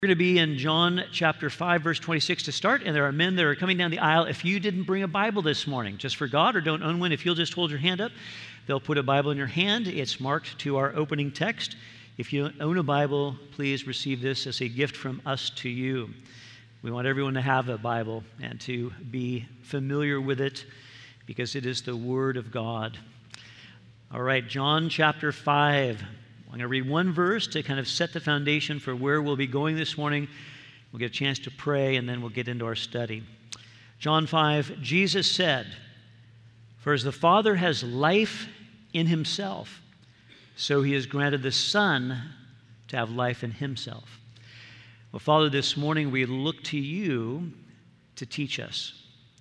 We're going to be in John chapter 5, verse 26 to start, and there are men that are coming down the aisle. If you didn't bring a Bible this morning, just forgot or don't own one, if you'll just hold your hand up, they'll put a Bible in your hand. It's marked to our opening text. If you don't own a Bible, please receive this as a gift from us to you. We want everyone to have a Bible and to be familiar with it because it is the Word of God. All right, John chapter 5. I'm going to read one verse to kind of set the foundation for where we'll be going this morning. We'll get a chance to pray, and then we'll get into our study. John 5, Jesus said, "For as the Father has life in himself, so he has granted the Son to have life in himself." Well, Father, this morning we look to you to teach us.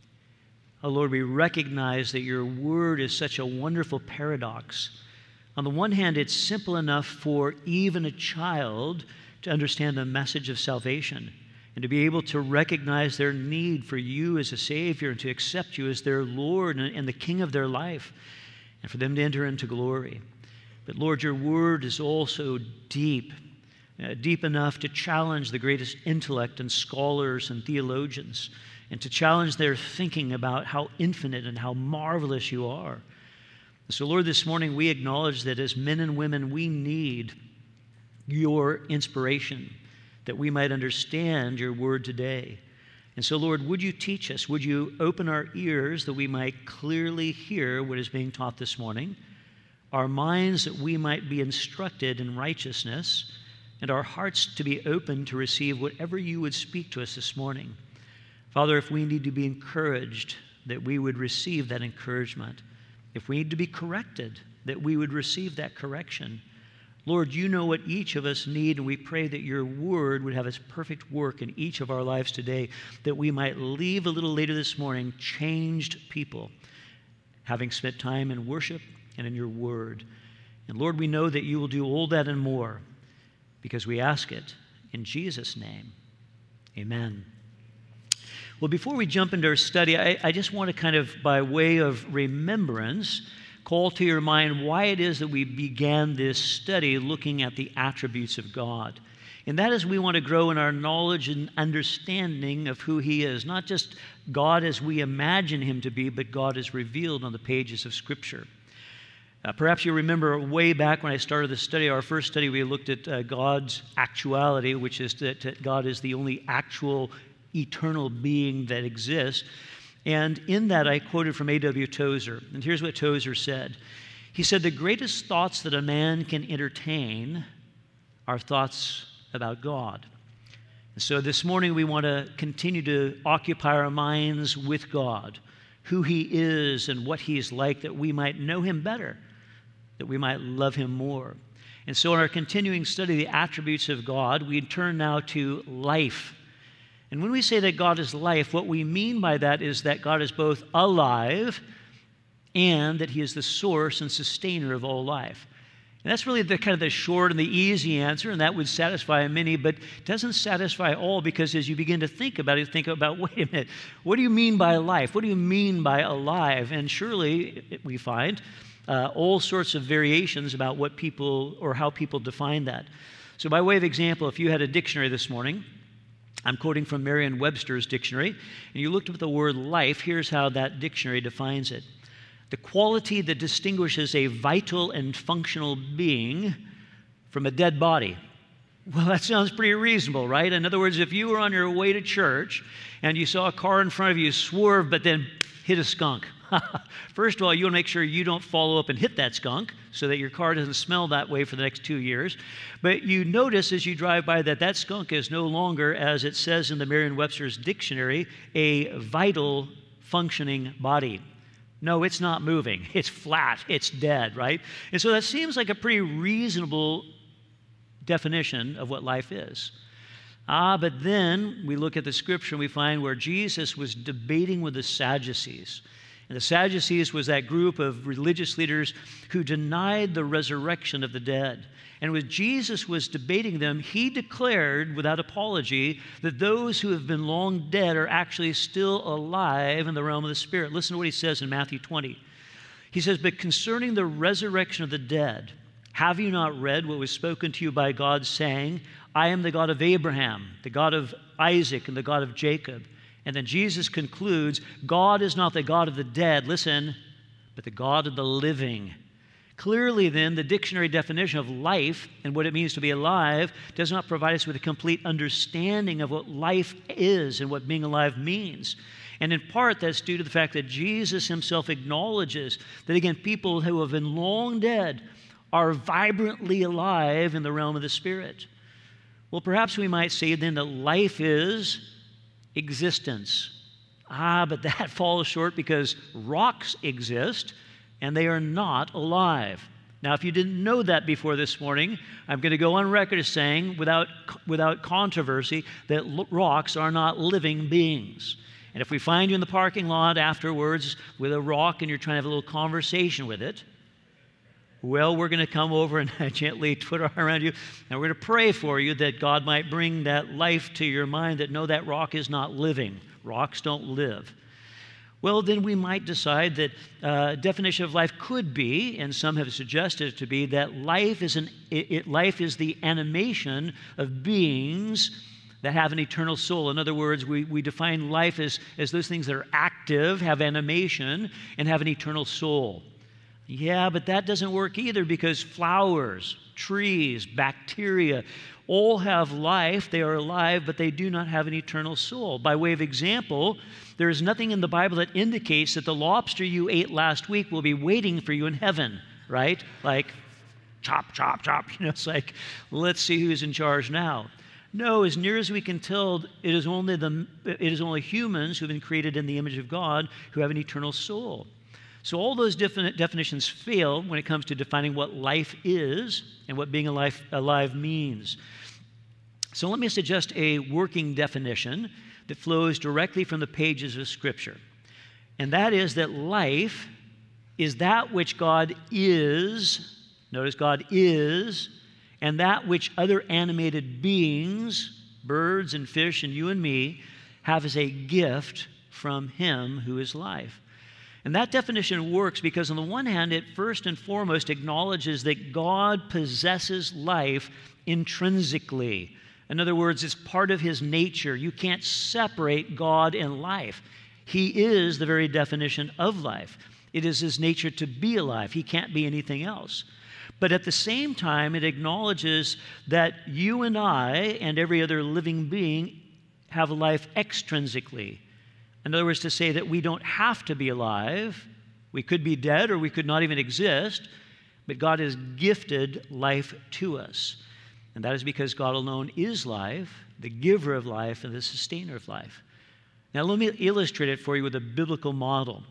Oh, Lord, we recognize that your word is such a wonderful paradox. On the one hand, it's simple enough for even a child to understand the message of salvation and to be able to recognize their need for you as a Savior and to accept you as their Lord and the King of their life and for them to enter into glory. But Lord, your word is also deep enough to challenge the greatest intellect and scholars and theologians and to challenge their thinking about how infinite and how marvelous you are. So, Lord, this morning we acknowledge that as men and women, we need your inspiration, that we might understand your word today. And so, Lord, would you teach us? Would you open our ears that we might clearly hear what is being taught this morning, our minds that we might be instructed in righteousness, and our hearts to be open to receive whatever you would speak to us this morning. Father, if we need to be encouraged, that we would receive that encouragement. If we need to be corrected, that we would receive that correction. Lord, you know what each of us need, and we pray that your word would have its perfect work in each of our lives today, that we might leave a little later this morning changed people, having spent time in worship and in your word. And Lord, we know that you will do all that and more, because we ask it in Jesus' name. Amen. Well, before we jump into our study, I just want to kind of, by way of remembrance, call to your mind why it is that we began this study looking at the attributes of God. And that is we want to grow in our knowledge and understanding of who he is. Not just God as we imagine him to be, but God is revealed on the pages of Scripture. Perhaps you remember way back when I started the study, our first study, we looked at God's actuality, which is that God is the only actual eternal being that exists. And in that, I quoted from A.W. Tozer. And here's what Tozer said. He said, "The greatest thoughts that a man can entertain are thoughts about God." And so this morning, we want to continue to occupy our minds with God, who he is and what he's like, that we might know him better, that we might love him more. And so in our continuing study of the attributes of God, we turn now to life. And when we say that God is life, what we mean by that is that God is both alive and that he is the source and sustainer of all life. And that's really the kind of the short and the easy answer, and that would satisfy many, but it doesn't satisfy all, because as you begin to think about it, think about, wait a minute, what do you mean by life? What do you mean by alive? And surely we find all sorts of variations about what people or how people define that. So by way of example, if you had a dictionary this morning, I'm quoting from Merriam-Webster's dictionary, and you looked up the word life, here's how that dictionary defines it. The quality that distinguishes a vital and functional being from a dead body. Well, that sounds pretty reasonable, right? In other words, if you were on your way to church and you saw a car in front of you swerve but then hit a skunk, first of all, you want to make sure you don't follow up and hit that skunk so that your car doesn't smell that way for the next 2 years. But you notice as you drive by that that skunk is no longer, as it says in the Merriam-Webster's dictionary, a vital functioning body. No, it's not moving. It's flat. It's dead, right? And so that seems like a pretty reasonable definition of what life is. But then we look at the Scripture and we find where Jesus was debating with the Sadducees. And the Sadducees was that group of religious leaders who denied the resurrection of the dead. And when Jesus was debating them, he declared without apology that those who have been long dead are actually still alive in the realm of the Spirit. Listen to what he says in Matthew 20. He says, "But concerning the resurrection of the dead, have you not read what was spoken to you by God, saying, I am the God of Abraham, the God of Isaac, and the God of Jacob. And then Jesus concludes, God is not the God of the dead, listen, but the God of the living. Clearly, then, the dictionary definition of life and what it means to be alive does not provide us with a complete understanding of what life is and what being alive means. And in part, that's due to the fact that Jesus himself acknowledges that, again, people who have been long dead are vibrantly alive in the realm of the Spirit. Well, perhaps we might say then that life is existence. But that falls short because rocks exist and they are not alive. Now, if you didn't know that before this morning, I'm going to go on record as saying, without controversy, that rocks are not living beings. And if we find you in the parking lot afterwards with a rock and you're trying to have a little conversation with it, well, we're going to come over and gently put our arm around you, and we're going to pray for you that God might bring that life to your mind, that no, that rock is not living. Rocks don't live. Well, then we might decide that definition of life could be, and some have suggested it to be, that life is the animation of beings that have an eternal soul. In other words, we define life as those things that are active, have animation, and have an eternal soul. Yeah, but that doesn't work either because flowers, trees, bacteria all have life. They are alive, but they do not have an eternal soul. By way of example, there is nothing in the Bible that indicates that the lobster you ate last week will be waiting for you in heaven, right? Like, chop, chop, chop. It's like, let's see who's in charge now. No, as near as we can tell, it is only humans who have been created in the image of God who have an eternal soul. So all those definitions fail when it comes to defining what life is and what being alive means. So let me suggest a working definition that flows directly from the pages of Scripture. And that is that life is that which God is, notice God is, and that which other animated beings, birds and fish and you and me, have as a gift from Him who is life. And that definition works because on the one hand, it first and foremost acknowledges that God possesses life intrinsically. In other words, it's part of His nature. You can't separate God and life. He is the very definition of life. It is His nature to be alive. He can't be anything else. But at the same time, it acknowledges that you and I and every other living being have life extrinsically. In other words, to say that we don't have to be alive, we could be dead or we could not even exist, but God has gifted life to us. And that is because God alone is life, the giver of life and the sustainer of life. Now let me illustrate it for you with a biblical model.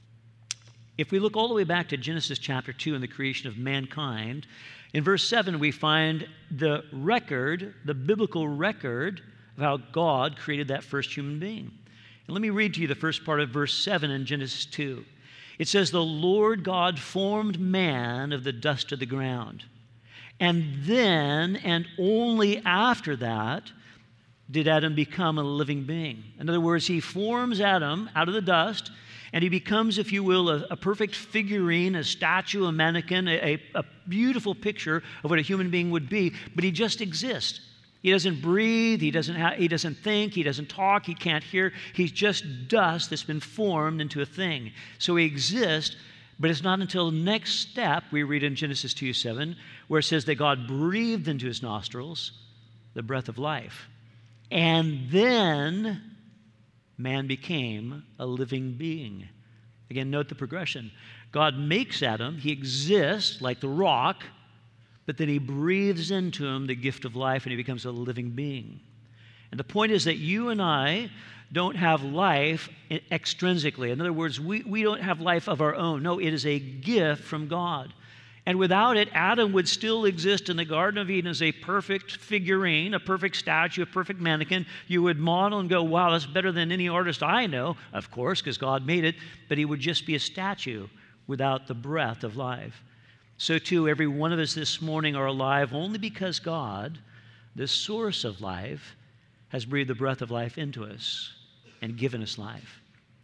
If we look all the way back to Genesis chapter 2 and the creation of mankind, in verse 7 we find the biblical record of how God created that first human being. And let me read to you the first part of verse 7 in Genesis 2. It says, "The Lord God formed man of the dust of the ground. And then, and only after that, did Adam become a living being." In other words, He forms Adam out of the dust, and he becomes, if you will, a perfect figurine, a statue, a mannequin, a beautiful picture of what a human being would be, but he just exists. He doesn't breathe, he doesn't think, he doesn't talk, he can't hear. He's just dust that's been formed into a thing. So he exists, but it's not until the next step we read in Genesis 2:7, where it says that God breathed into his nostrils the breath of life. And then man became a living being. Again, note the progression. God makes Adam, he exists like the rock, but then He breathes into him the gift of life and he becomes a living being. And the point is that you and I don't have life extrinsically. In other words, we don't have life of our own. No, it is a gift from God. And without it, Adam would still exist in the Garden of Eden as a perfect figurine, a perfect statue, a perfect mannequin. You would model and go, wow, that's better than any artist I know, of course, because God made it, but he would just be a statue without the breath of life. So too, every one of us this morning are alive only because God, the source of life, has breathed the breath of life into us and given us life.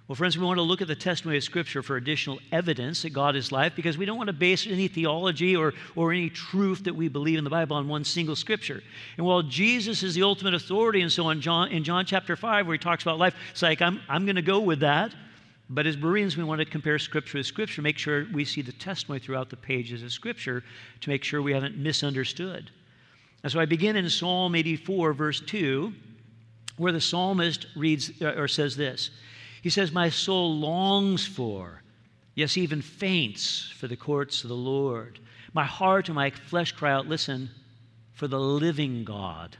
Well, friends, we want to look at the testimony of Scripture for additional evidence that God is life, because we don't want to base any theology or any truth that we believe in the Bible on one single Scripture. And while Jesus is the ultimate authority, and so in John chapter 5, where he talks about life, it's like, I'm going to go with that. But as Bereans, we want to compare Scripture with Scripture, make sure we see the testimony throughout the pages of Scripture to make sure we haven't misunderstood. And so I begin in Psalm 84, verse 2, where the psalmist reads or says this. He says, "My soul longs for, yes, even faints for the courts of the Lord. My heart and my flesh cry out," listen, "for the living God."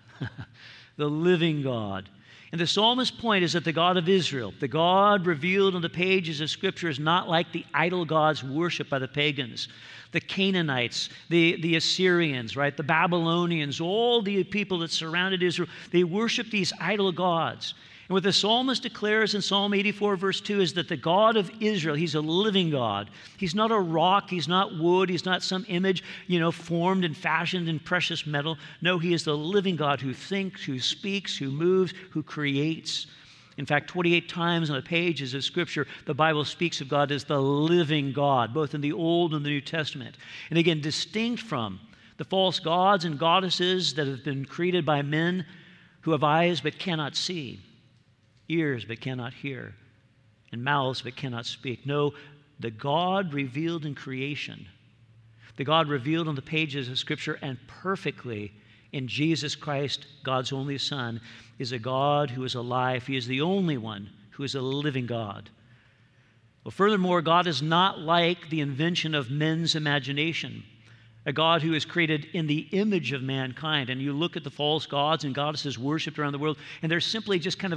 The living God. And the psalmist's point is that the God of Israel, the God revealed in the pages of Scripture, is not like the idol gods worshipped by the pagans, the Canaanites, the Assyrians, right? The Babylonians, all the people that surrounded Israel. They worshiped these idol gods. And what the psalmist declares in Psalm 84, verse 2, is that the God of Israel, he's a living God. He's not a rock, he's not wood, he's not some image, formed and fashioned in precious metal. No, he is the living God who thinks, who speaks, who moves, who creates. In fact, 28 times on the pages of Scripture, the Bible speaks of God as the living God, both in the Old and the New Testament. And again, distinct from the false gods and goddesses that have been created by men who have eyes but cannot see, ears but cannot hear, and mouths but cannot speak. No, the God revealed in creation, the God revealed on the pages of Scripture and perfectly in Jesus Christ, God's only Son, is a God who is alive. He is the only one who is a living God. Well, furthermore, God is not like the invention of men's imagination, a God who is created in the image of mankind. And you look at the false gods and goddesses worshipped around the world, and they're simply just kind of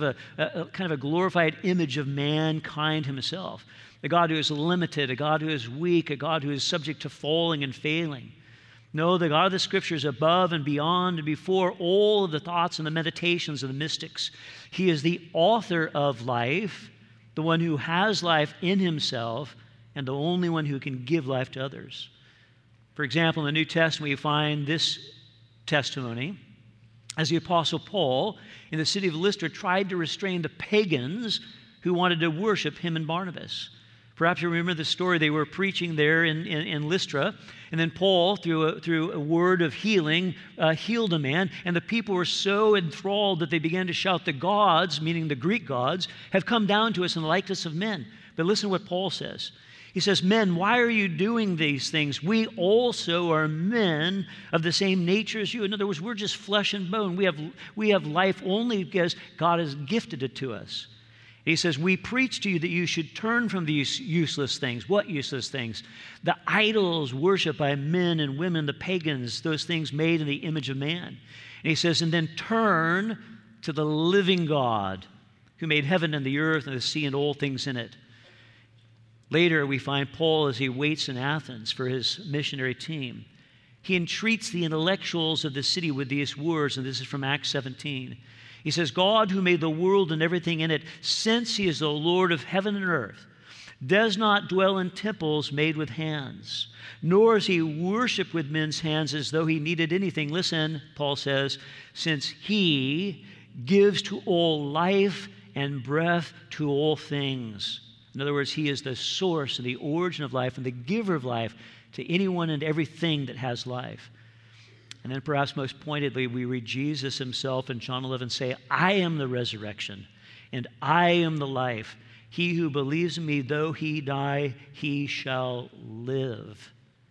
a glorified image of mankind himself. A God who is limited, a God who is weak, a God who is subject to falling and failing. No, the God of the Scripture is above and beyond and before all of the thoughts and the meditations of the mystics. He is the author of life, the one who has life in himself, and the only one who can give life to others. For example, in the New Testament, we find this testimony as the Apostle Paul in the city of Lystra tried to restrain the pagans who wanted to worship him and Barnabas. Perhaps you remember the story. They were preaching there in Lystra, and then Paul, through a word of healing, healed a man, and the people were so enthralled that they began to shout, "The gods," meaning the Greek gods, "have come down to us in the likeness of men." But listen to what Paul says. He says, "Men, why are you doing these things? We also are men of the same nature as you." In other words, we're just flesh and bone. We have life only because God has gifted it to us. He says, "We preach to you that you should turn from these useless things." What useless things? The idols worshipped by men and women, the pagans, those things made in the image of man. And he says, "And then turn to the living God who made heaven and the earth and the sea and all things in it." Later, we find Paul as he waits in Athens for his missionary team. He entreats the intellectuals of the city with these words, and this is from Acts 17. He says, "God, who made the world and everything in it, since he is the Lord of heaven and earth, does not dwell in temples made with hands, nor is he worshipped with men's hands as though he needed anything." Listen, Paul says, "since he gives to all life and breath to all things." In other words, he is the source and the origin of life and the giver of life to anyone and everything that has life. And then perhaps most pointedly, we read Jesus himself in John 11 say, "I am the resurrection and I am the life. He who believes in me, though he die, he shall live."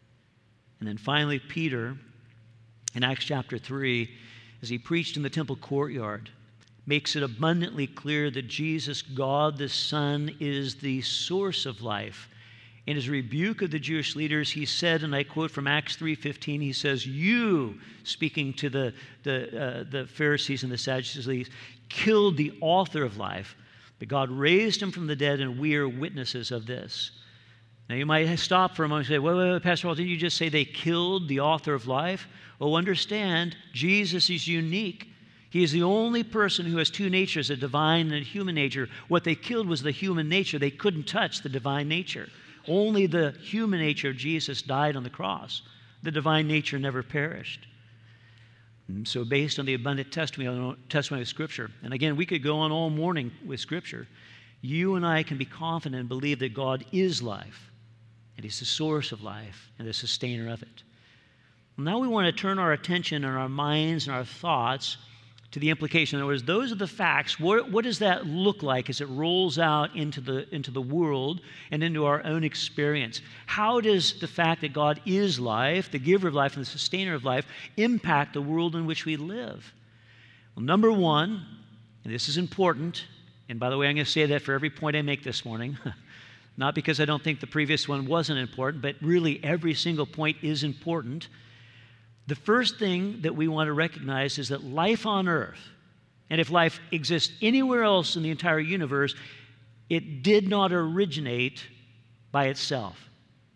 And then finally, Peter, in Acts chapter 3, as he preached in the temple courtyard, makes it abundantly clear that Jesus, God the Son, is the source of life. In his rebuke of the Jewish leaders, he said, and I quote from Acts 3:15, he says, "You," speaking to the Pharisees and the Sadducees, "killed the author of life, but God raised him from the dead, and we are witnesses of this." Now you might stop for a moment and say, wait, Pastor Paul, didn't you just say they killed the author of life? Oh, understand, Jesus is unique. He is the only person who has two natures, a divine and a human nature. What they killed was the human nature. They couldn't touch the divine nature. Only the human nature of Jesus died on the cross. The divine nature never perished. And so based on the abundant testimony of Scripture, and again, we could go on all morning with Scripture, you and I can be confident and believe that God is life, and He's the source of life and the sustainer of it. Now we want to turn our attention and our minds and our thoughts to the implication. In other words, those are the facts. What does that look like as it rolls out into the world and into our own experience? How does the fact that God is life, the giver of life and the sustainer of life, impact the world in which we live? Well, number one, and this is important, and by the way, I'm going to say that for every point I make this morning, not because I don't think the previous one wasn't important, but really every single point is important. The first thing that we want to recognize is that life on earth, and if life exists anywhere else in the entire universe, it did not originate by itself.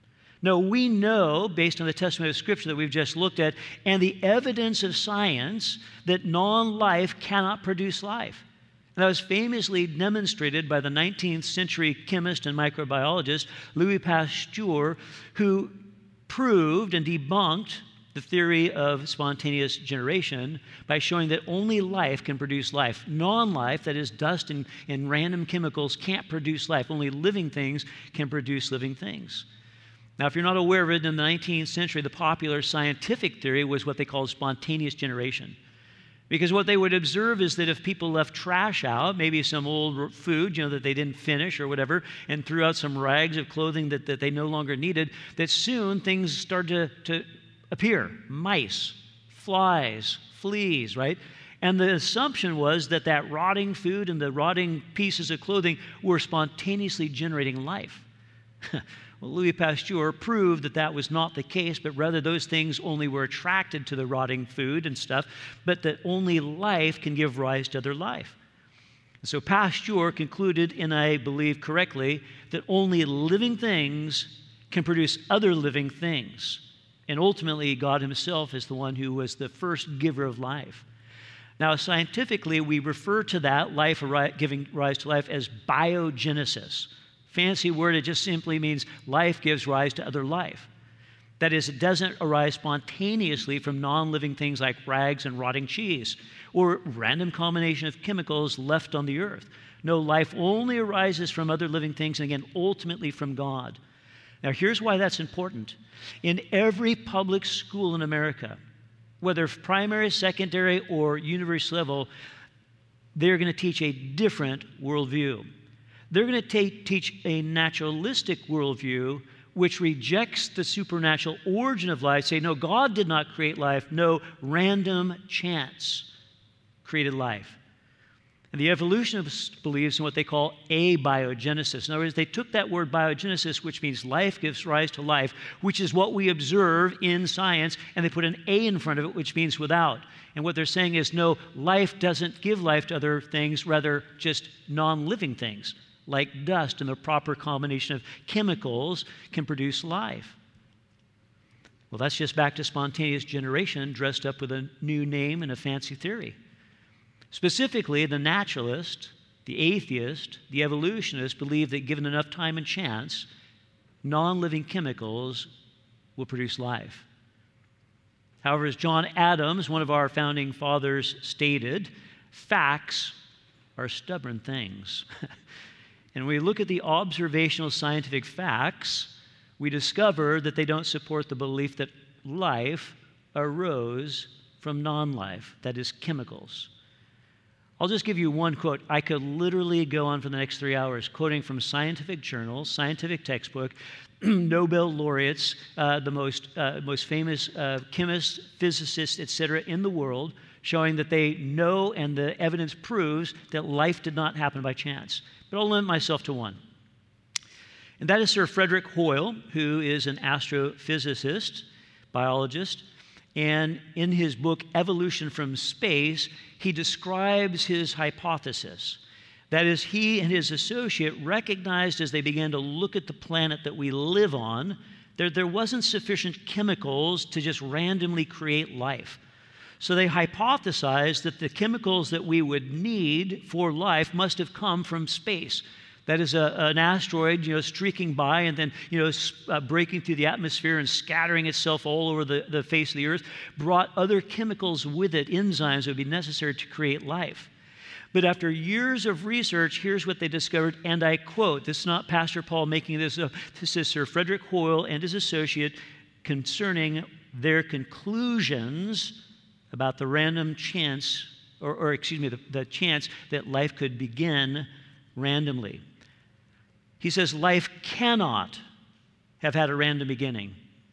No, we know, based on the testimony of Scripture that we've just looked at, and the evidence of science, that non-life cannot produce life. And that was famously demonstrated by the 19th century chemist and microbiologist Louis Pasteur, who proved and debunked the theory of spontaneous generation by showing that only life can produce life. Non-life, that is dust and random chemicals, can't produce life. Only living things can produce living things. Now, if you're not aware of it, in the 19th century, the popular scientific theory was what they called spontaneous generation. Because what they would observe is that if people left trash out, maybe some old food, that they didn't finish or whatever, and threw out some rags of clothing that they no longer needed, that soon things started to appear. Mice, flies, fleas, right? And the assumption was that that rotting food and the rotting pieces of clothing were spontaneously generating life. Well, Louis Pasteur proved that that was not the case, but rather those things only were attracted to the rotting food and stuff, but that only life can give rise to other life. So Pasteur concluded, and I believe correctly, that only living things can produce other living things. And ultimately, God Himself is the one who was the first giver of life. Now, scientifically, we refer to that life giving rise to life as biogenesis. Fancy word, it just simply means life gives rise to other life. That is, it doesn't arise spontaneously from non-living things like rags and rotting cheese or random combination of chemicals left on the earth. No, life only arises from other living things, and again, ultimately from God. Now, here's why that's important. In every public school in America, whether primary, secondary, or university level, they're going to teach a different worldview. They're going to teach a naturalistic worldview which rejects the supernatural origin of life, say, no, God did not create life, no, random chance created life. And the evolutionists believes in what they call abiogenesis. In other words, they took that word biogenesis, which means life gives rise to life, which is what we observe in science, and they put an A in front of it, which means without. And what they're saying is, no, life doesn't give life to other things, rather just non-living things, like dust and the proper combination of chemicals can produce life. Well, that's just back to spontaneous generation dressed up with a new name and a fancy theory. Specifically, the naturalist, the atheist, the evolutionist believe that given enough time and chance, non-living chemicals will produce life. However, as John Adams, one of our founding fathers, stated, facts are stubborn things. And when we look at the observational scientific facts, we discover that they don't support the belief that life arose from non-life, that is, chemicals. I'll just give you one quote. I could literally go on for the next 3 hours, quoting from scientific journals, scientific textbook, Nobel laureates, the most famous chemists, physicists, etc., in the world, showing that they know and the evidence proves that life did not happen by chance. But I'll limit myself to one. And that is Sir Frederick Hoyle, who is an astrophysicist, biologist. And in his book, Evolution from Space, he describes his hypothesis. That is, he and his associate recognized as they began to look at the planet that we live on, there wasn't sufficient chemicals to just randomly create life. So they hypothesized that the chemicals that we would need for life must have come from space. That is an asteroid, streaking by and then, breaking through the atmosphere and scattering itself all over the face of the earth, brought other chemicals with it, enzymes that would be necessary to create life. But after years of research, here's what they discovered, and I quote, this is not Pastor Paul making this up, this is Sir Frederick Hoyle and his associate concerning their conclusions about the random chance, the chance that life could begin randomly. He says life cannot have had a random beginning.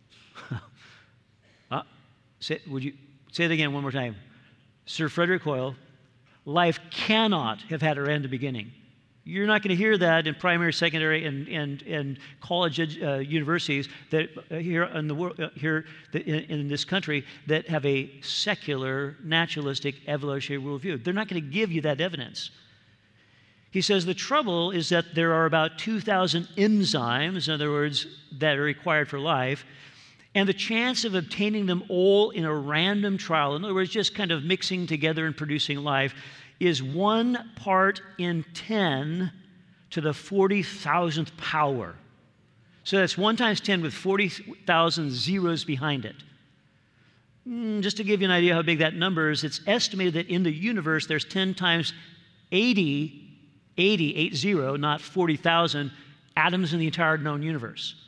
Would you say it again one more time? Sir Frederick Hoyle, life cannot have had a random beginning. You're not going to hear that in primary, secondary, and college universities that here in the world, in this country that have a secular, naturalistic, evolutionary worldview. They're not going to give you that evidence. He says the trouble is that there are about 2,000 enzymes, in other words, that are required for life, and the chance of obtaining them all in a random trial, in other words, just kind of mixing together and producing life, is 1 part in 10 to the 40,000th power. So that's 1 times 10 with 40,000 zeros behind it. Just to give you an idea how big that number is, it's estimated that in the universe there's 10 times 80, not 40,000 atoms in the entire known universe.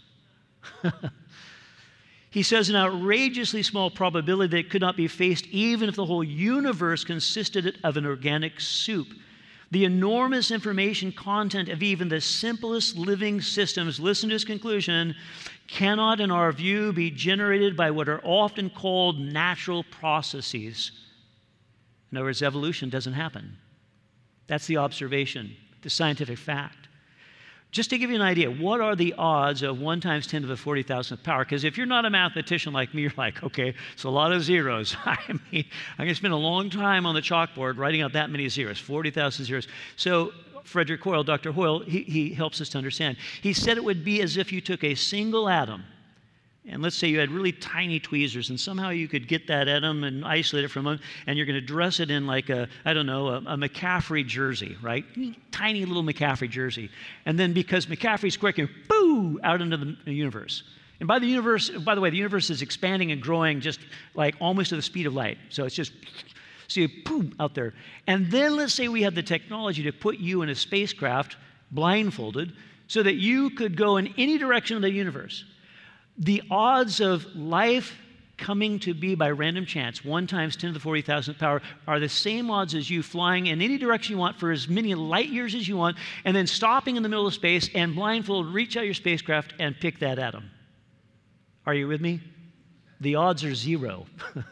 He says an outrageously small probability that it could not be faced even if the whole universe consisted of an organic soup. The enormous information content of even the simplest living systems, listen to his conclusion, cannot, in our view, be generated by what are often called natural processes. In other words, evolution doesn't happen. That's the observation, the scientific fact. Just to give you an idea, what are the odds of 1 times 10 to the 40,000th power? Because if you're not a mathematician like me, you're like, okay, it's a lot of zeros. I mean, I'm going to spend a long time on the chalkboard writing out that many zeros, 40,000 zeros. So Frederick Hoyle, Dr. Hoyle, he helps us to understand. He said it would be as if you took a single atom, and let's say you had really tiny tweezers, and somehow you could get that atom and isolate it from them, and you're going to dress it in like a McCaffrey jersey, right? Tiny little McCaffrey jersey. And then because McCaffrey's quick, and boo, out into the universe. And by the way, the universe is expanding and growing just like almost at the speed of light. So it's just, so you boom, out there. And then let's say we had the technology to put you in a spacecraft blindfolded so that you could go in any direction of the universe. The odds of life coming to be by random chance, 1 times 10 to the 40,000th power, are the same odds as you flying in any direction you want for as many light years as you want, and then stopping in the middle of space and blindfold, reach out your spacecraft and pick that atom. Are you with me? The odds are 0.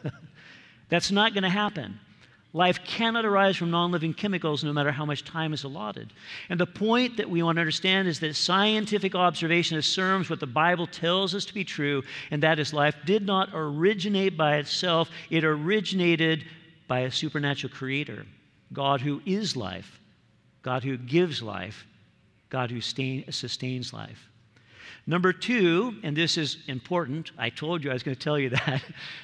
That's not going to happen. Life cannot arise from non-living chemicals no matter how much time is allotted. And the point that we want to understand is that scientific observation affirms what the Bible tells us to be true, and that is life did not originate by itself. It originated by a supernatural creator, God who is life, God who gives life, God who sustains life. Number 2, and this is important, I told you I was going to tell you that,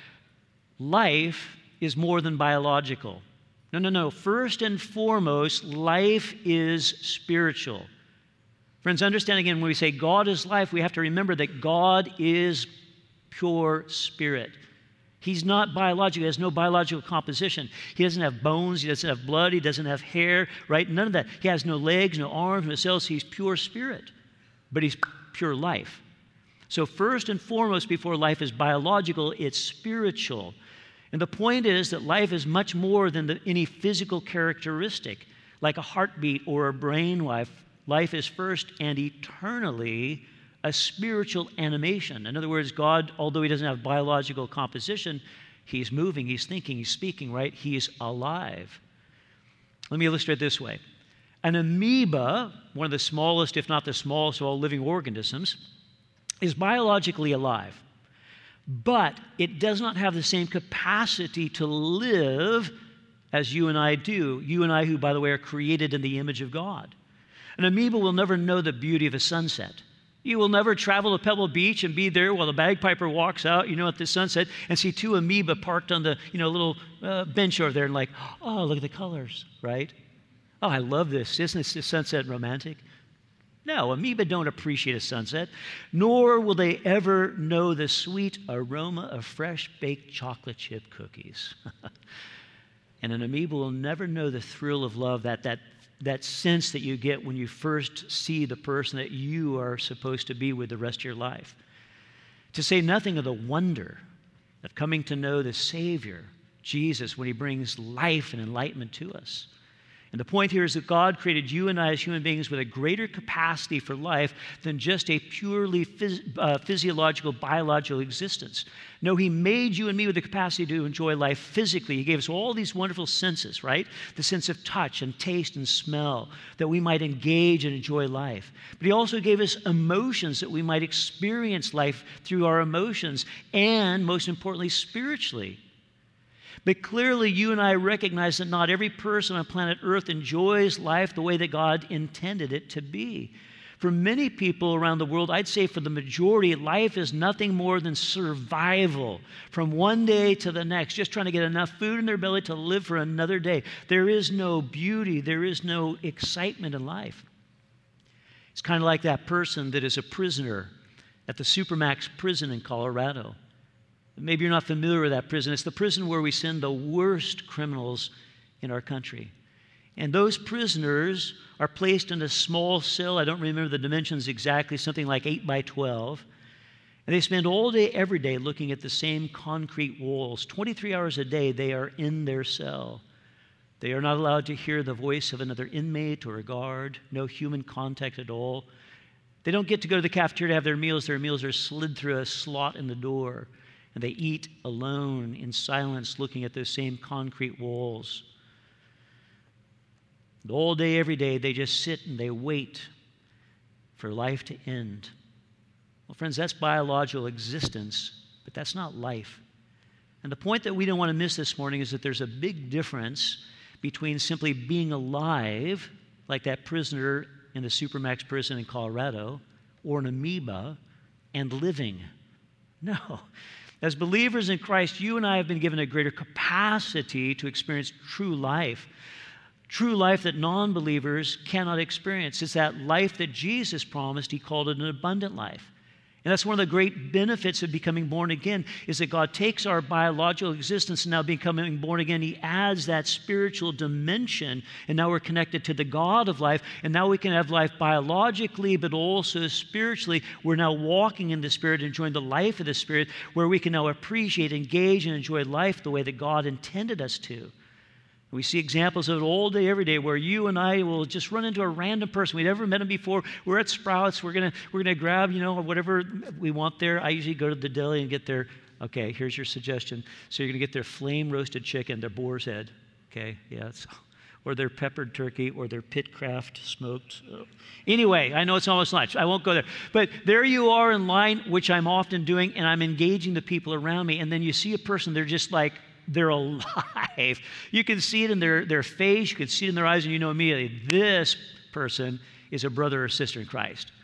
life is more than biological. No. First and foremost, life is spiritual. Friends, understand again, when we say God is life, we have to remember that God is pure spirit. He's not biological. He has no biological composition. He doesn't have bones. He doesn't have blood. He doesn't have hair, right? None of that. He has no legs, no arms, no cells. He's pure spirit, but he's pure life. So first and foremost, before life is biological, it's spiritual. And the point is that life is much more than any physical characteristic, like a heartbeat or a brain life. Life is first and eternally a spiritual animation. In other words, God, although he doesn't have biological composition, he's moving, he's thinking, he's speaking, right? He's alive. Let me illustrate this way. An amoeba, one of the smallest, if not the smallest of all living organisms, is biologically alive. But it does not have the same capacity to live as you and I do. You and I, who, by the way, are created in the image of God. An amoeba will never know the beauty of a sunset. You will never travel to Pebble Beach and be there while the bagpiper walks out, at the sunset, and see 2 amoeba parked on the, little bench over there and like, oh, look at the colors, right? Oh, I love this. Isn't this sunset romantic? No, amoeba don't appreciate a sunset, nor will they ever know the sweet aroma of fresh baked chocolate chip cookies. And an amoeba will never know the thrill of love, that sense that you get when you first see the person that you are supposed to be with the rest of your life. To say nothing of the wonder of coming to know the Savior, Jesus, when he brings life and enlightenment to us. And the point here is that God created you and I as human beings with a greater capacity for life than just a purely physiological, biological existence. No, he made you and me with the capacity to enjoy life physically. He gave us all these wonderful senses, right? The sense of touch and taste and smell, that we might engage and enjoy life. But he also gave us emotions, that we might experience life through our emotions, and most importantly, spiritually. But clearly, you and I recognize that not every person on planet Earth enjoys life the way that God intended it to be. For many people around the world, I'd say for the majority, life is nothing more than survival from one day to the next, just trying to get enough food in their belly to live for another day. There is no beauty, there is no excitement in life. It's kind of like that person that is a prisoner at the Supermax prison in Colorado. Maybe you're not familiar with that prison. It's the prison where we send the worst criminals in our country. And those prisoners are placed in a small cell. I don't remember the dimensions exactly, something like 8 by 12. And they spend all day, every day, looking at the same concrete walls. 23 hours a day, they are in their cell. They are not allowed to hear the voice of another inmate or a guard, no human contact at all. They don't get to go to the cafeteria to have their meals. Their meals are slid through a slot in the door. And they eat alone in silence, looking at those same concrete walls. And all day, every day, they just sit and they wait for life to end. Well, friends, that's biological existence, but that's not life. And the point that we don't want to miss this morning is that there's a big difference between simply being alive, like that prisoner in the Supermax prison in Colorado, or an amoeba, and living. No. As believers in Christ, you and I have been given a greater capacity to experience true life that non-believers cannot experience. It's that life that Jesus promised. He called it an abundant life. And that's one of the great benefits of becoming born again, is that God takes our biological existence and now becoming born again, he adds that spiritual dimension, and now we're connected to the God of life, and now we can have life biologically, but also spiritually. We're now walking in the Spirit, enjoying the life of the Spirit, where we can now appreciate, engage, and enjoy life the way that God intended us to. We see examples of it all day, every day, where you and I will just run into a random person. We've never met them before. We're at Sprouts. We're gonna grab, whatever we want there. I usually go to the deli and get their, okay, here's your suggestion. So you're going to get their flame roasted chicken, their boar's head, okay? Yeah, or their peppered turkey, or their Pitcraft smoked. Anyway, I know it's almost lunch. I won't go there. But there you are in line, which I'm often doing, and I'm engaging the people around me. And then you see a person, they're just like, they're alive. You can see it in their face. You can see it in their eyes, and you know immediately this person is a brother or sister in Christ.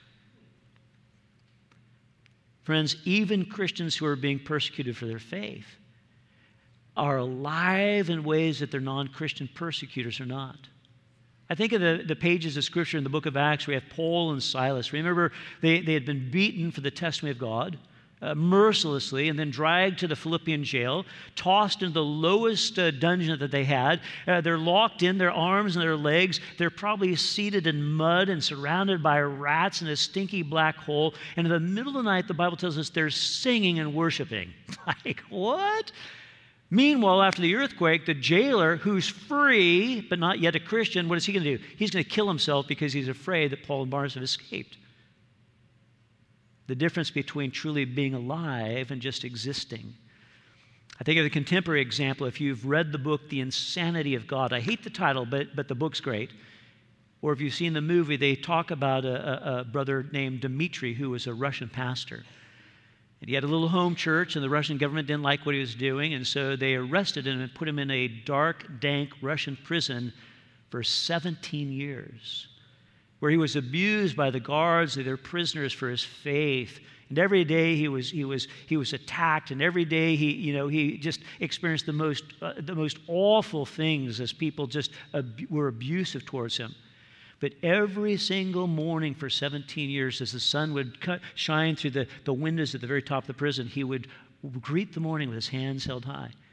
Friends, even Christians who are being persecuted for their faith are alive in ways that their non-Christian persecutors are not. I think of the pages of Scripture in the book of Acts where we have Paul and Silas. Remember, they had been beaten for the testimony of God. Mercilessly, and then dragged to the Philippian jail, tossed into the lowest dungeon that they had. They're locked in, their arms and their legs. They're probably seated in mud and surrounded by rats in a stinky black hole. And in the middle of the night, the Bible tells us they're singing and worshiping. Like, what? Meanwhile, after the earthquake, the jailer, who's free but not yet a Christian, what is he going to do? He's going to kill himself because he's afraid that Paul and Barnabas have escaped. The difference between truly being alive and just existing. I think of the contemporary example. If you've read the book, The Insanity of God, I hate the title, but the book's great. Or if you've seen the movie, they talk about a brother named Dmitri who was a Russian pastor. And he had a little home church, and the Russian government didn't like what he was doing, and so they arrested him and put him in a dark, dank Russian prison for 17 years. Where he was abused by the guards, their prisoners, for his faith. And every day he was attacked, and every day he just experienced the most awful things as people just were abusive towards him. But every single morning for 17 years, as the sun would shine through the windows at the very top of the prison, he would greet the morning with his hands held high.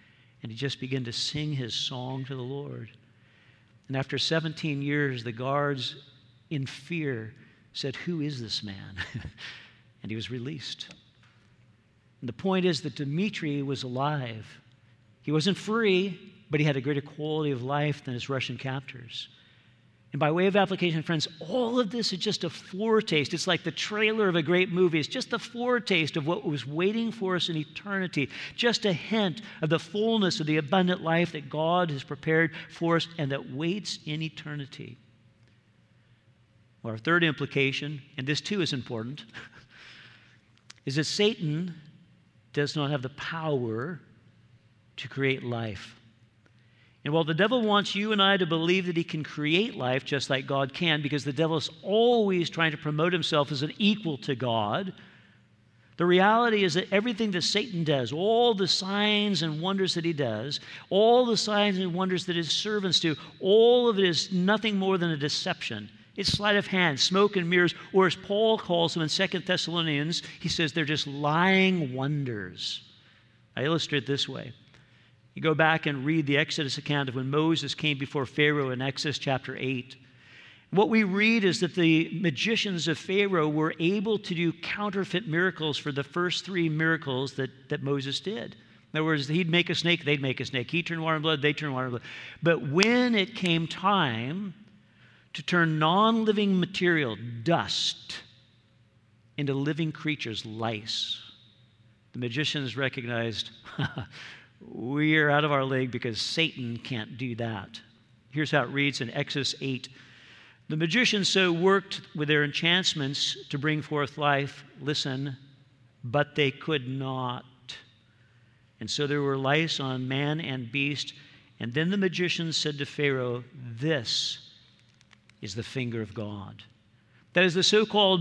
And he just began to sing his song to the Lord. And after 17 years, the guards, in fear, said, "Who is this man?" And he was released. And the point is that Dmitri was alive. He wasn't free, but he had a greater quality of life than his Russian captors. And by way of application, friends, all of this is just a foretaste. It's like the trailer of a great movie. It's just a foretaste of what was waiting for us in eternity, just a hint of the fullness of the abundant life that God has prepared for us and that waits in eternity. Well, our third implication, and this too is important, is that Satan does not have the power to create life. And while the devil wants you and I to believe that he can create life just like God can, because the devil is always trying to promote himself as an equal to God, the reality is that everything that Satan does, all the signs and wonders that he does, all the signs and wonders that his servants do, all of it is nothing more than a deception. It's sleight of hand, smoke and mirrors, or as Paul calls them in 2 Thessalonians, he says they're just lying wonders. I illustrate it this way. You go back and read the Exodus account of when Moses came before Pharaoh in Exodus chapter 8. What we read is that the magicians of Pharaoh were able to do counterfeit miracles for the first 3 miracles that Moses did. In other words, he'd make a snake, they'd make a snake. He'd turn water and blood, they'd turn water and blood. But when it came time to turn non-living material, dust, into living creatures, lice, the magicians recognized, we are out of our league because Satan can't do that. Here's how it reads in Exodus 8. The magicians so worked with their enchantments to bring forth life, listen, but they could not. And so there were lice on man and beast. And then the magicians said to Pharaoh, "This is the finger of God." That is, the so-called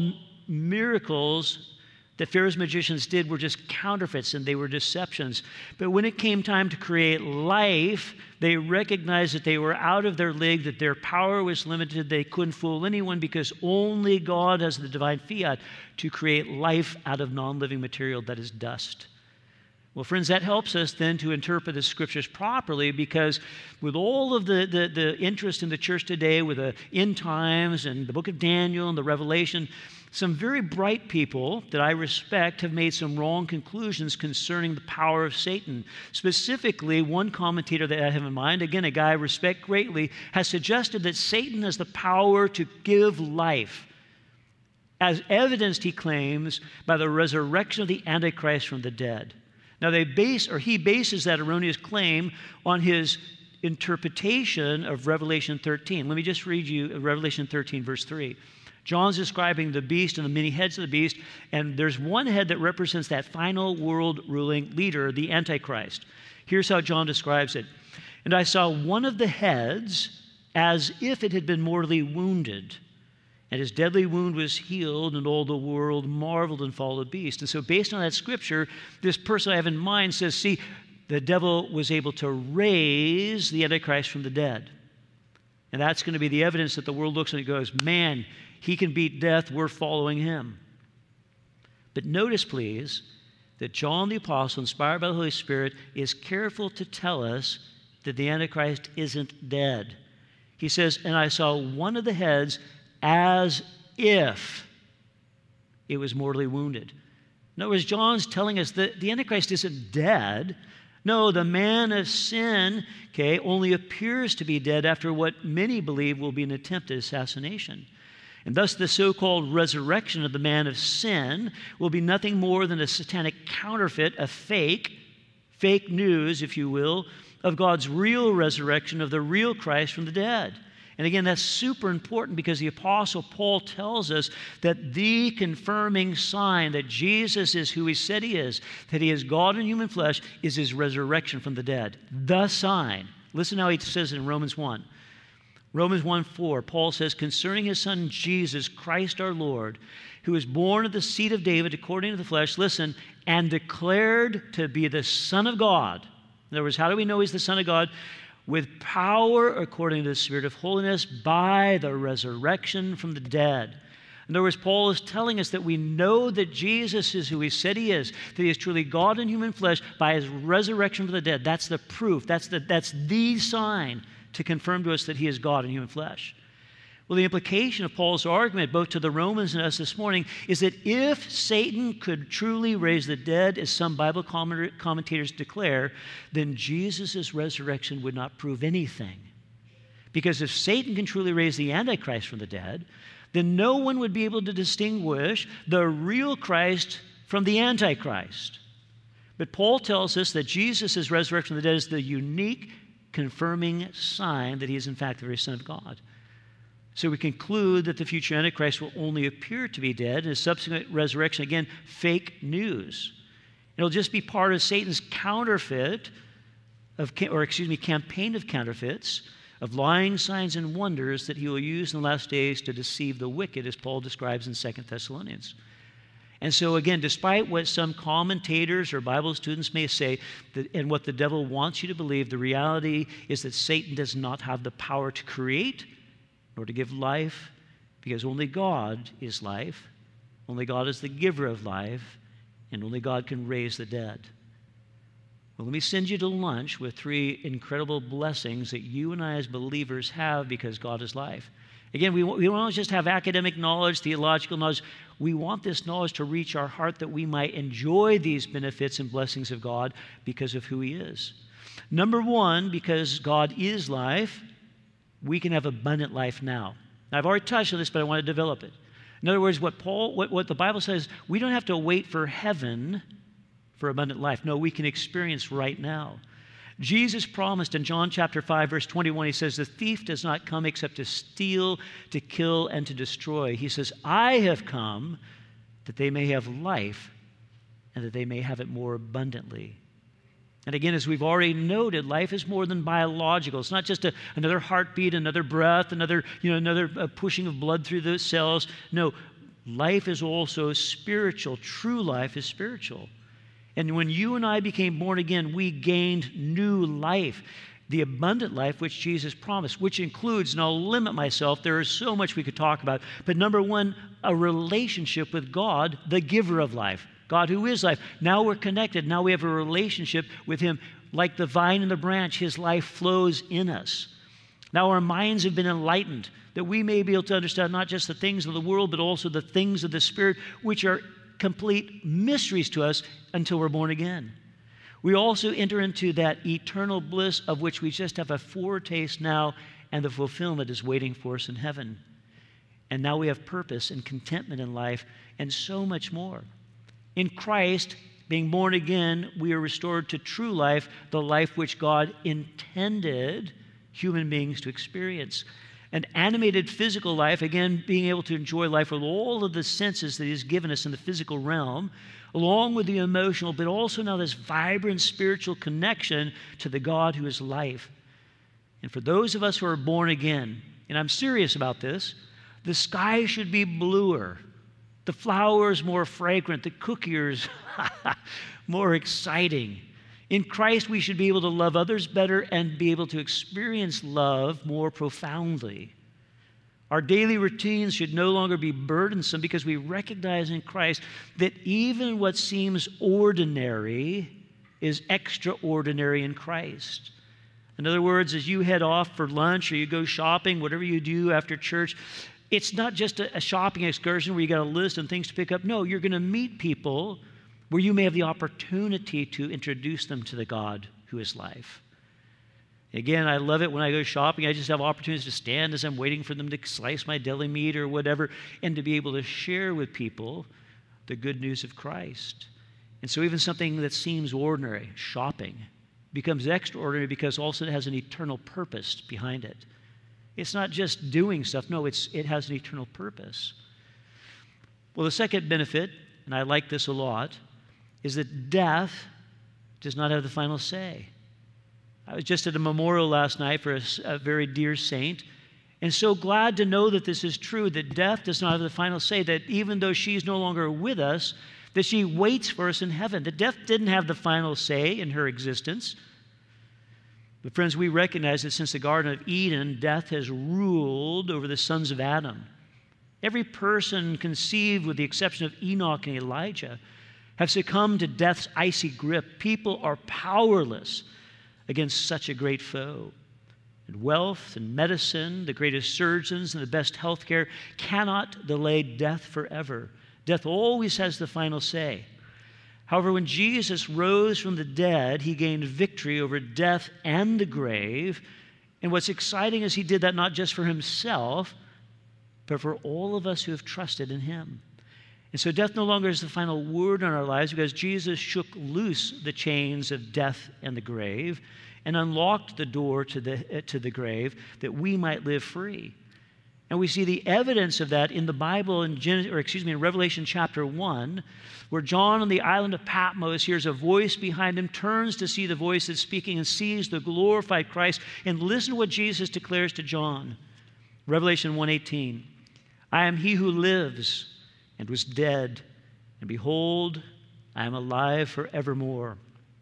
miracles that Pharaoh's magicians did were just counterfeits and they were deceptions. But when it came time to create life, they recognized that they were out of their league, that their power was limited, they couldn't fool anyone because only God has the divine fiat to create life out of non-living material that is dust. Well, friends, that helps us then to interpret the Scriptures properly because with all of the interest in the church today with the end times and the book of Daniel and the Revelation, some very bright people that I respect have made some wrong conclusions concerning the power of Satan. Specifically, one commentator that I have in mind, again, a guy I respect greatly, has suggested that Satan has the power to give life, as evidenced, he claims, by the resurrection of the Antichrist from the dead. Now, he bases that erroneous claim on his interpretation of Revelation 13. Let me just read you Revelation 13, verse 3. John's describing the beast and the many heads of the beast, and there's one head that represents that final world ruling leader, the Antichrist. Here's how John describes it. And I saw one of the heads as if it had been mortally wounded, and his deadly wound was healed, and all the world marveled and followed the beast. And so based on that scripture, this person I have in mind says, see, the devil was able to raise the Antichrist from the dead. And that's going to be the evidence that the world looks and it goes, man, he can beat death, we're following him. But notice, please, that John the Apostle, inspired by the Holy Spirit, is careful to tell us that the Antichrist isn't dead. He says, and I saw one of the heads as if it was mortally wounded. In other words, John's telling us that the Antichrist isn't dead. No, the man of sin, only appears to be dead after what many believe will be an attempted assassination. And thus the so-called resurrection of the man of sin will be nothing more than a satanic counterfeit, a fake news, if you will, of God's real resurrection of the real Christ from the dead. And again, that's super important because the Apostle Paul tells us that the confirming sign that Jesus is who he said he is, that he is God in human flesh, is his resurrection from the dead. The sign. Listen how he says it in Romans 1. Romans 1:4, Paul says, concerning his son Jesus Christ our Lord, who was born of the seed of David according to the flesh, listen, and declared to be the Son of God. In other words, how do we know he's the Son of God? With power according to the Spirit of holiness by the resurrection from the dead. In other words, Paul is telling us that we know that Jesus is who he said he is, that he is truly God in human flesh by his resurrection from the dead. That's the proof. That's the sign to confirm to us that he is God in human flesh. Well, the implication of Paul's argument, both to the Romans and us this morning, is that if Satan could truly raise the dead, as some Bible commentators declare, then Jesus' resurrection would not prove anything. Because if Satan can truly raise the Antichrist from the dead, then no one would be able to distinguish the real Christ from the Antichrist. But Paul tells us that Jesus' resurrection from the dead is the unique, confirming sign that he is in fact the very Son of God. So we conclude that the future Antichrist will only appear to be dead, and his subsequent resurrection, again, fake news. It'll just be part of Satan's campaign of counterfeits, of lying signs and wonders that he will use in the last days to deceive the wicked, as Paul describes in 2 Thessalonians. And so again, despite what some commentators or Bible students may say, and what the devil wants you to believe, the reality is that Satan does not have the power to create nor to give life, because only God is life, only God is the giver of life, and only God can raise the dead. Well, let me send you to lunch with 3 incredible blessings that you and I as believers have because God is life. Again, we don't just have academic knowledge, theological knowledge. We want this knowledge to reach our heart that we might enjoy these benefits and blessings of God because of who he is. Number 1, because God is life, we can have abundant life now. Now, I've already touched on this, but I want to develop it. In other words, what the Bible says, we don't have to wait for heaven for abundant life. No, we can experience right now. Jesus promised in John chapter 5, verse 21, he says, the thief does not come except to steal, to kill, and to destroy. He says, I have come that they may have life and that they may have it more abundantly. And again, as we've already noted, life is more than biological. It's not just another heartbeat, another breath, another pushing of blood through the cells. No, life is also spiritual. True life is spiritual. And when you and I became born again, we gained new life, the abundant life which Jesus promised, which includes, and I'll limit myself, there is so much we could talk about, but number 1, a relationship with God, the giver of life, God who is life. Now we're connected. Now we have a relationship with him. Like the vine and the branch, his life flows in us. Now our minds have been enlightened, that we may be able to understand not just the things of the world, but also the things of the Spirit, which are complete mysteries to us until we're born again. We also enter into that eternal bliss of which we just have a foretaste now, and the fulfillment is waiting for us in heaven. And now we have purpose and contentment in life and so much more. In Christ, being born again, we are restored to true life, the life which God intended human beings to experience. An animated physical life, again, being able to enjoy life with all of the senses that he has given us in the physical realm, along with the emotional, but also now this vibrant spiritual connection to the God who is life. And for those of us who are born again, and I'm serious about this, the sky should be bluer, the flowers more fragrant, the cookies more exciting. In Christ, we should be able to love others better and be able to experience love more profoundly. Our daily routines should no longer be burdensome because we recognize in Christ that even what seems ordinary is extraordinary in Christ. In other words, as you head off for lunch or you go shopping, whatever you do after church, it's not just a shopping excursion where you got a list and things to pick up. No, you're going to meet people where you may have the opportunity to introduce them to the God who is life. Again, I love it when I go shopping. I just have opportunities to stand as I'm waiting for them to slice my deli meat or whatever, and to be able to share with people the good news of Christ. And so even something that seems ordinary, shopping, becomes extraordinary because also it has an eternal purpose behind it. It's not just doing stuff. No, it has an eternal purpose. Well, the second benefit, and I like this a lot, is that death does not have the final say. I was just at a memorial last night for a very dear saint, and so glad to know that this is true, that death does not have the final say, that even though she's no longer with us, that she waits for us in heaven. That death didn't have the final say in her existence. But friends, we recognize that since the Garden of Eden, death has ruled over the sons of Adam. Every person conceived, with the exception of Enoch and Elijah, have succumbed to death's icy grip. People are powerless against such a great foe. And wealth and medicine, the greatest surgeons and the best health care cannot delay death forever. Death always has the final say. However, when Jesus rose from the dead, he gained victory over death and the grave. And what's exciting is he did that not just for himself, but for all of us who have trusted in him. And so death no longer is the final word in our lives, because Jesus shook loose the chains of death and the grave and unlocked the door to the grave that we might live free. And we see the evidence of that in the Bible in Revelation chapter 1, where John on the island of Patmos hears a voice behind him, turns to see the voice that's speaking, and sees the glorified Christ. And listen to what Jesus declares to John. Revelation 1:18, I am he who lives and was dead, and behold, I am alive forevermore.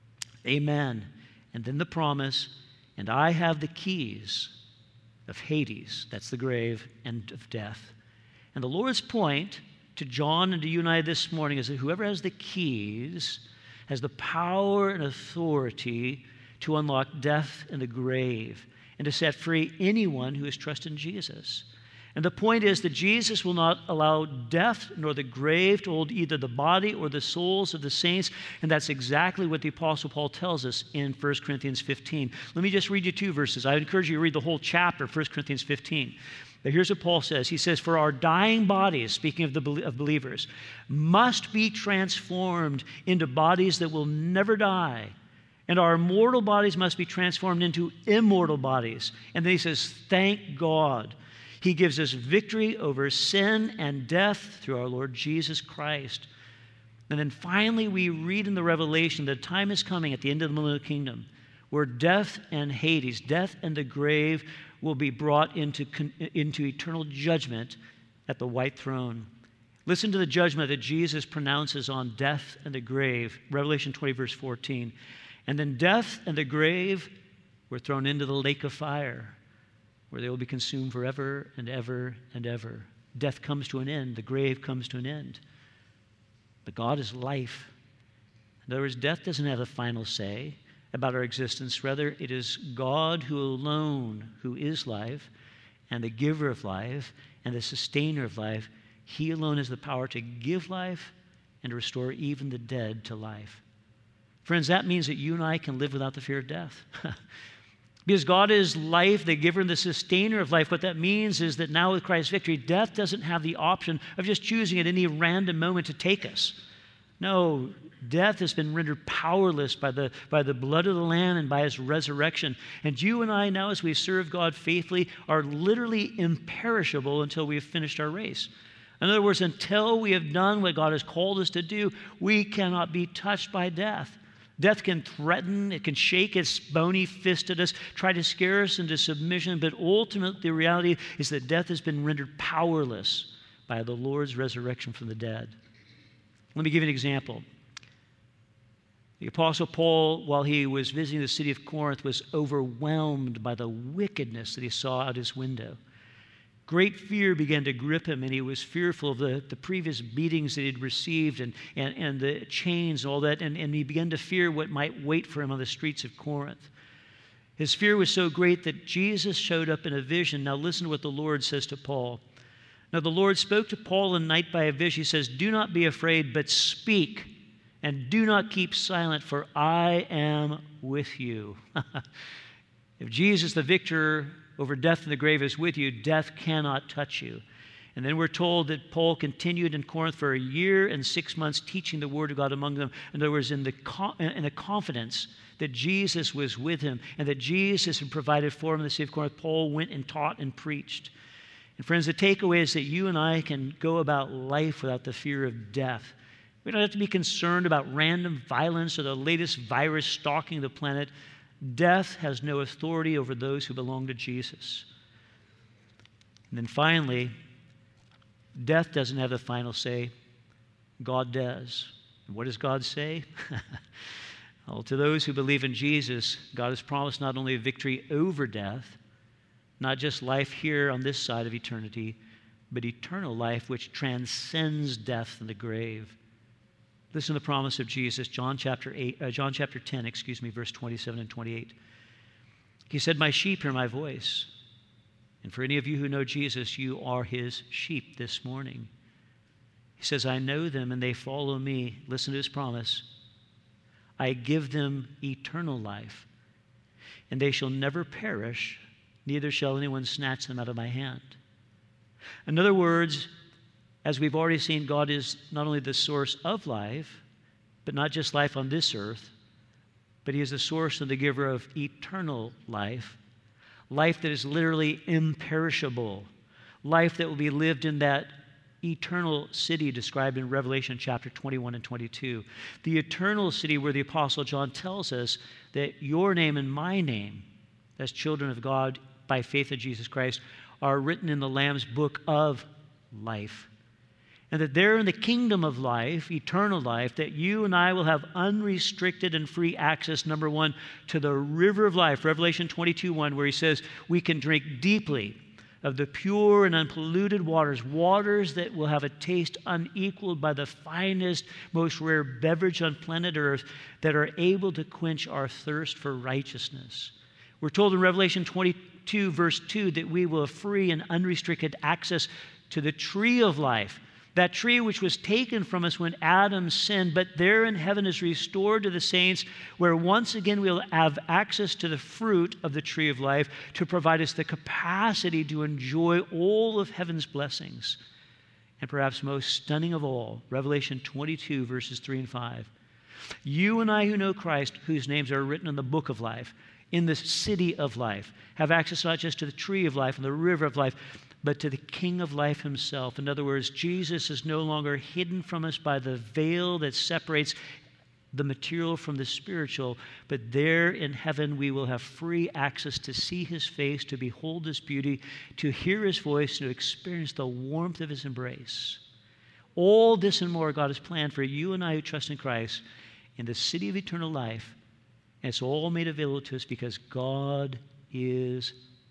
Amen. And then the promise, and I have the keys of Hades, that's the grave, and of death. And the Lord's point to John and to you and I this morning is that whoever has the keys has the power and authority to unlock death and the grave and to set free anyone who has trusted in Jesus. And the point is that Jesus will not allow death nor the grave to hold either the body or the souls of the saints. And that's exactly what the Apostle Paul tells us in 1 Corinthians 15. Let me just read you 2 verses. I encourage you to read the whole chapter, 1 Corinthians 15. But here's what Paul says. He says, for our dying bodies, speaking of believers, must be transformed into bodies that will never die. And our mortal bodies must be transformed into immortal bodies. And then he says, thank God. He gives us victory over sin and death through our Lord Jesus Christ. And then finally, we read in the Revelation that time is coming at the end of the millennial kingdom where death and Hades, death and the grave, will be brought into eternal judgment at the white throne. Listen to the judgment that Jesus pronounces on death and the grave. Revelation 20, verse 14. And then death and the grave were thrown into the lake of fire, where they will be consumed forever and ever and ever. Death comes to an end. The grave comes to an end. But God is life. In other words, death doesn't have the final say about our existence. Rather, it is God who alone, who is life, and the giver of life, and the sustainer of life. He alone has the power to give life and to restore even the dead to life. Friends, that means that you and I can live without the fear of death. Because God is life, the giver and the sustainer of life. What that means is that now with Christ's victory, death doesn't have the option of just choosing at any random moment to take us. No, death has been rendered powerless by the blood of the Lamb and by his resurrection. And you and I now, as we serve God faithfully, are literally imperishable until we have finished our race. In other words, until we have done what God has called us to do, we cannot be touched by death. Death can threaten, it can shake its bony fist at us, try to scare us into submission, but ultimately the reality is that death has been rendered powerless by the Lord's resurrection from the dead. Let me give you an example. The Apostle Paul, while he was visiting the city of Corinth, was overwhelmed by the wickedness that he saw out his window. Great fear began to grip him, and he was fearful of the previous beatings that he'd received and the chains and all that, and he began to fear what might wait for him on the streets of Corinth. His fear was so great that Jesus showed up in a vision. Now listen to what the Lord says to Paul. Now the Lord spoke to Paul in the night by a vision. He says, do not be afraid, but speak, and do not keep silent, for I am with you. If Jesus, the victor over death and the grave, is with you, death cannot touch you. And then we're told that Paul continued in Corinth for 1 year and 6 months teaching the word of God among them. In other words, in the confidence that Jesus was with him and that Jesus had provided for him in the city of Corinth, Paul went and taught and preached. And friends, the takeaway is that you and I can go about life without the fear of death. We don't have to be concerned about random violence or the latest virus stalking the planet. Death has no authority over those who belong to Jesus. And then finally, death doesn't have the final say. God does. And what does God say? Well, to those who believe in Jesus, God has promised not only a victory over death, not just life here on this side of eternity, but eternal life which transcends death and the grave. Listen to the promise of Jesus, John chapter 10, verse 27 and 28. He said, "My sheep hear my voice." And for any of you who know Jesus, you are his sheep this morning. He says, "I know them and they follow me." Listen to his promise. "I give them eternal life, and they shall never perish, neither shall anyone snatch them out of my hand." In other words, as we've already seen, God is not only the source of life, but not just life on this earth, but he is the source and the giver of eternal life, life that is literally imperishable, life that will be lived in that eternal city described in Revelation chapter 21 and 22. The eternal city where the Apostle John tells us that your name and my name, as children of God by faith in Jesus Christ, are written in the Lamb's book of life. And that there in the kingdom of life, eternal life, that you and I will have unrestricted and free access, number one, to the river of life, Revelation 22:1, where he says we can drink deeply of the pure and unpolluted waters that will have a taste unequaled by the finest, most rare beverage on planet Earth, that are able to quench our thirst for righteousness. We're told in Revelation 22, verse 2, that we will have free and unrestricted access to the tree of life, that tree which was taken from us when Adam sinned, but there in heaven is restored to the saints, where once again we'll have access to the fruit of the tree of life to provide us the capacity to enjoy all of heaven's blessings. And perhaps most stunning of all, Revelation 22, verses 3 and 5. You and I who know Christ, whose names are written in the book of life, in the city of life, have access not just to the tree of life and the river of life, but to the King of life himself. In other words, Jesus is no longer hidden from us by the veil that separates the material from the spiritual, but there in heaven we will have free access to see his face, to behold his beauty, to hear his voice, to experience the warmth of his embrace. All this and more God has planned for you and I who trust in Christ in the city of eternal life. And it's all made available to us because God is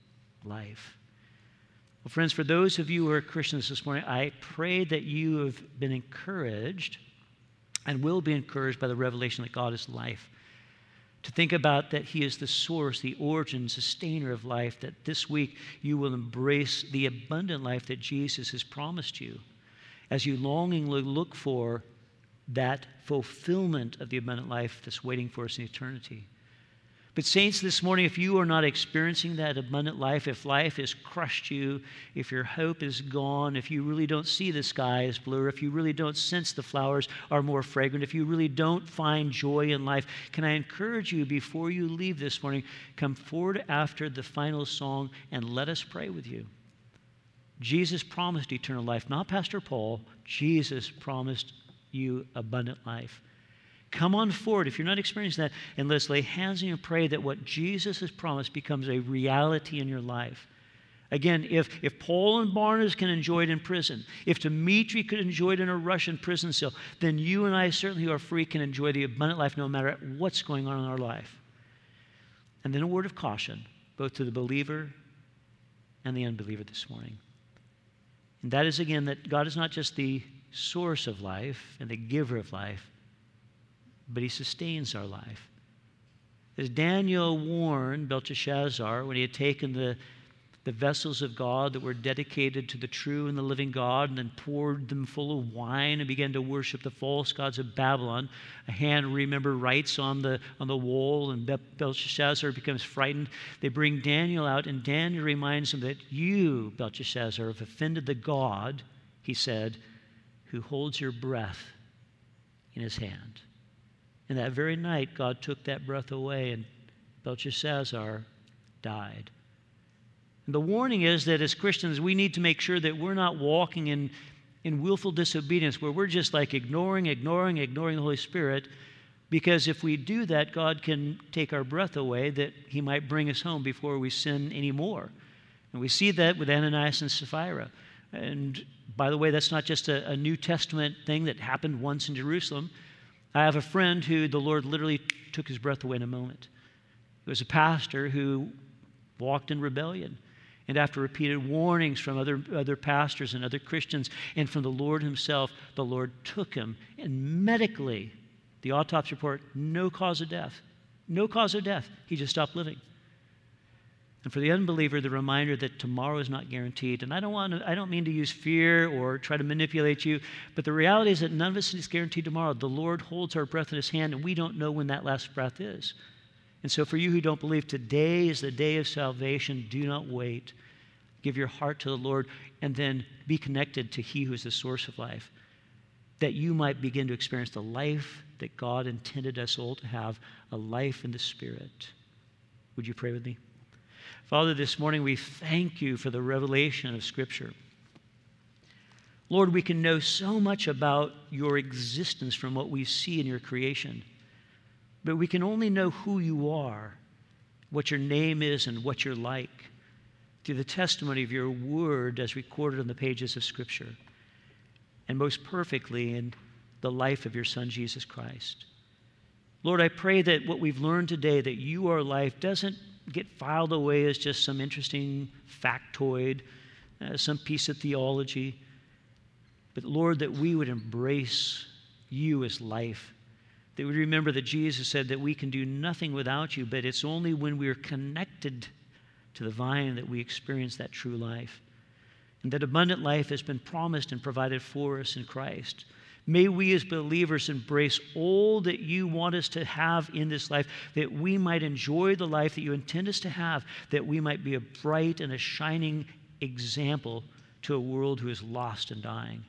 life. Well, friends, for those of you who are Christians this morning, I pray that you have been encouraged and will be encouraged by the revelation that God is life. To think about that he is the source, the origin, sustainer of life, that this week you will embrace the abundant life that Jesus has promised you as you longingly look for that fulfillment of the abundant life that's waiting for us in eternity. But saints, this morning, if you are not experiencing that abundant life, if life has crushed you, if your hope is gone, if you really don't see the sky as blue, if you really don't sense the flowers are more fragrant, if you really don't find joy in life, can I encourage you before you leave this morning, come forward after the final song and let us pray with you. Jesus promised eternal life, not Pastor Paul. Jesus promised you abundant life. Come on forward if you're not experiencing that, and let's lay hands on you and pray that what Jesus has promised becomes a reality in your life. Again, if Paul and Barnabas can enjoy it in prison, if Dmitri could enjoy it in a Russian prison cell, then you and I, certainly who are free, can enjoy the abundant life no matter what's going on in our life. And then a word of caution, both to the believer and the unbeliever this morning. And that is, again, that God is not just the source of life and the giver of life, but he sustains our life. As Daniel warned Belteshazzar when he had taken the vessels of God that were dedicated to the true and the living God and then poured them full of wine and began to worship the false gods of Babylon, a hand, remember, writes on the wall, and Belteshazzar becomes frightened. They bring Daniel out, and Daniel reminds him that you, Belteshazzar, have offended the God, he said, who holds your breath in his hand. And that very night, God took that breath away, and Belteshazzar died. And the warning is that as Christians, we need to make sure that we're not walking in willful disobedience, where we're just like ignoring the Holy Spirit, because if we do that, God can take our breath away, that he might bring us home before we sin anymore. And we see that with Ananias and Sapphira. And by the way, that's not just a New Testament thing that happened once in Jerusalem. I have a friend who the Lord literally took his breath away in a moment. He was a pastor who walked in rebellion. And after repeated warnings from other pastors and other Christians and from the Lord himself, the Lord took him. And medically, the autopsy report, no cause of death. No cause of death. He just stopped living. And for the unbeliever, the reminder that tomorrow is not guaranteed. And I don't mean to use fear or try to manipulate you, but the reality is that none of us is guaranteed tomorrow. The Lord holds our breath in his hand, and we don't know when that last breath is. And so for you who don't believe, today is the day of salvation. Do not wait. Give your heart to the Lord, and then be connected to he who is the source of life, that you might begin to experience the life that God intended us all to have, a life in the Spirit. Would you pray with me? Father, this morning we thank you for the revelation of Scripture. Lord, we can know so much about your existence from what we see in your creation, but we can only know who you are, what your name is, and what you're like through the testimony of your word as recorded on the pages of Scripture, and most perfectly in the life of your Son, Jesus Christ. Lord, I pray that what we've learned today, that you are life, doesn't get filed away as just some interesting factoid, some piece of theology. But Lord, that we would embrace you as life, that we remember that Jesus said that we can do nothing without you, but it's only when we are connected to the vine that we experience that true life. And that abundant life has been promised and provided for us in Christ. May we as believers embrace all that you want us to have in this life, that we might enjoy the life that you intend us to have, that we might be a bright and a shining example to a world who is lost and dying.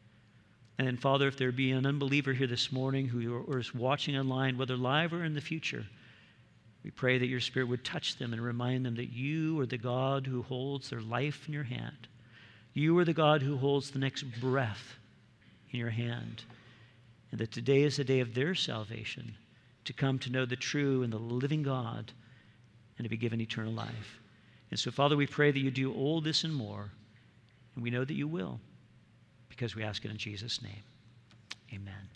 And then, Father, if there be an unbeliever here this morning who is watching online, whether live or in the future, we pray that your Spirit would touch them and remind them that you are the God who holds their life in your hand. You are the God who holds the next breath in your hand, and that today is the day of their salvation, to come to know the true and the living God and to be given eternal life. And so, Father, we pray that you do all this and more, and we know that you will, because we ask it in Jesus' name. Amen.